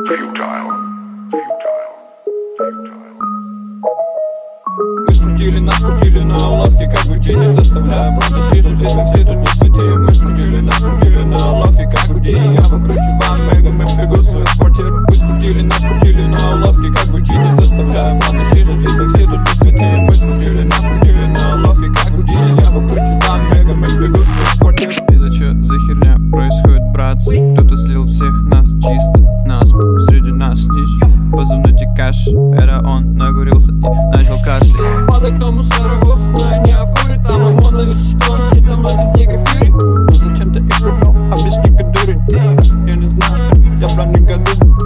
Мы скрутили, нас скрутили на уловке, как Гудини, заставляя платящие судьбы, мы все тут не святые. Мы скрутили, нас скрутили на уловке, как Гудини, я покручу вам мега, мы бегу в свою квартиру. Мы скрутили, нас скрутили на уловке, как Гудини, заставляя платящие судьбы, мы все тут не святые. Мы скрутили, нас скрутили на уловке, как Гудини, я покручу вам мега, мы бегу в свою квартиру. Это чё за херня происходит, братцы? Кто-то слил всех нас чисто на спу, среди нас ниже позывной Тикаш. Это он нагурился и начал кашлять. Падай к тому сорвус, но я не афуре. Там ОМОН, ведь что он щитом, но без них эфире. Ну зачем ты их привел, объясни-ка дурень. Я не знаю, я прям не году.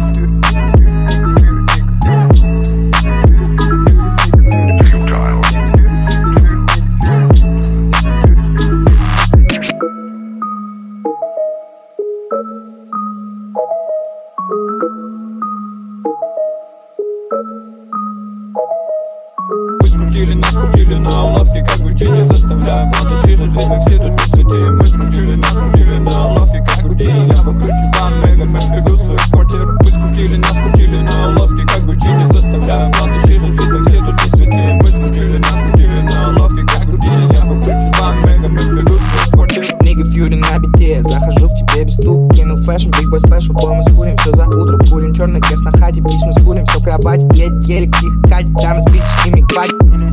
Мы скрутили, нас скрутили на уловке, как Гудини, заставляя платящие судьбы, мы все тут не святые. Мы скрутили, нас скрутили на уловке, как Гудини, я покручу вам мега, мы бегу в свою квартиру. Мы скрутили, нас скрутили на уловке, как Гудини, заставляя платящие судьбы, мы все тут не святые. Мы скрутили, нас скрутили на уловке, как Гудини, я покручу вам мега, мы бегу в свою квартиру. Нига Фьюри на бите, захожу к тебе без стук. Кинул фэшн, биг бой спешл, бой мы скурим. Все за утро, курим черный кэс на хате. Письма скурим, все кровать. Едет гелик, тихо катит, там спичек им не хватит.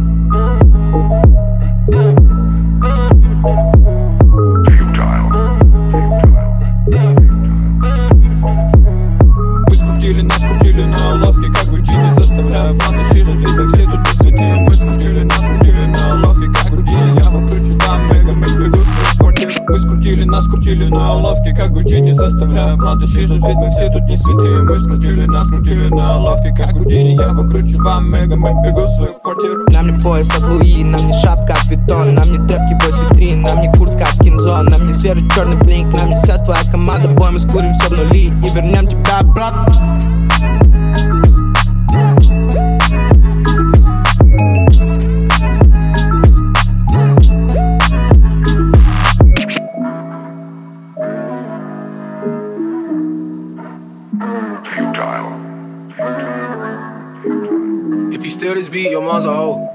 Мы скрутили, нас скрутили на уловке, как Гудини, заставляя платящие судьбы, мы все тут не святые. Мы скрутили, нас скрутили на уловке, как Гудини, я покручу вам мега, мы бегу в свою квартиру. Мы скрутили, нас скрутили на уловке, как Гудини, заставляя платящие судьбы, мы все тут не святые. Мы скрутили, нас скрутили на уловке, как Гудини, я покручу вам мега, мы бегу в свою квартиру. Нам не пояс от Луи, нам не шапка от Виттон, нам не тряпки бой с витрин, нам не куртка от Кинзо, нам не свежий черный блинк, нам не вся твоя команда, бой мы скурим все в нули и вернем тебя обратно. If you steal this beat, your mom's a hoe.